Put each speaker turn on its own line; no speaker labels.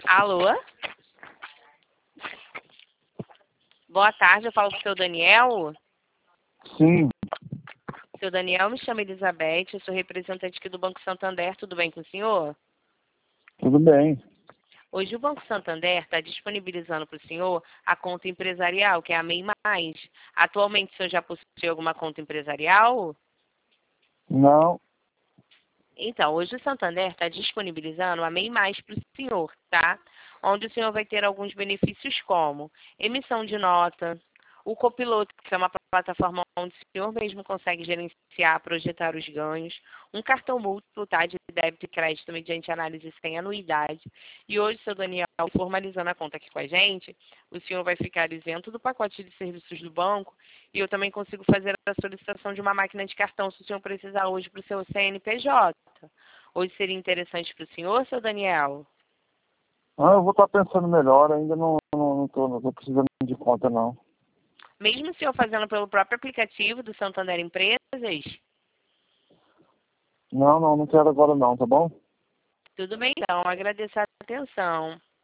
Alô? Boa tarde, eu falo com o seu Daniel.
Sim,
Seu Daniel, me chama Elizabeth, eu sou representante aqui do Banco Santander, tudo bem com o senhor?
tudo bem.
Hoje o Banco Santander está disponibilizando para o senhor a conta empresarial, que é a MEI Mais. Atualmente o senhor já possui alguma conta empresarial?
Não,
Então, hoje o Santander está disponibilizando a MEI Mais para o senhor, tá? Onde o senhor vai ter alguns benefícios como emissão de nota, o copiloto, que é uma plataforma onde o senhor mesmo consegue gerenciar, projetar os ganhos, um cartão múltiplo, tá, de débito e crédito mediante análise sem anuidade. E hoje, seu Daniel, formalizando a conta aqui com a gente, o senhor vai ficar isento do pacote de serviços do banco e eu também consigo fazer a solicitação de uma máquina de cartão se o senhor precisar hoje para o seu CNPJ. Hoje seria interessante para o senhor, seu Daniel?
eu vou estar pensando melhor, ainda não tô precisando de conta, não.
Mesmo o senhor fazendo pelo próprio aplicativo do Santander Empresas,
Não quero agora não, tá bom?
tudo bem então, agradeço a atenção.